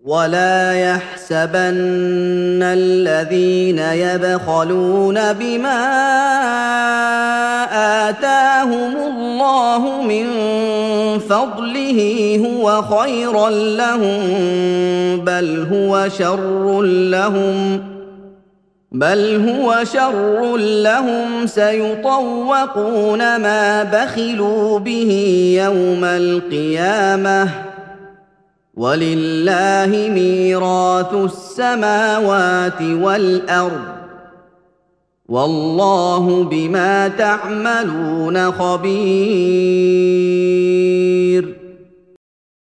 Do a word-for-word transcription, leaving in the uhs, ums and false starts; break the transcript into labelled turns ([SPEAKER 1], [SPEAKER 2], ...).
[SPEAKER 1] ولا يحسبن الذين يبخلون بما آتاهم الله من فضله هو خيرا لهم بل هو شر لهم بل هو شر لهم سيطوقون ما بخلوا به يوم القيامة ولله ميراث السماوات والأرض والله بما تعملون خبير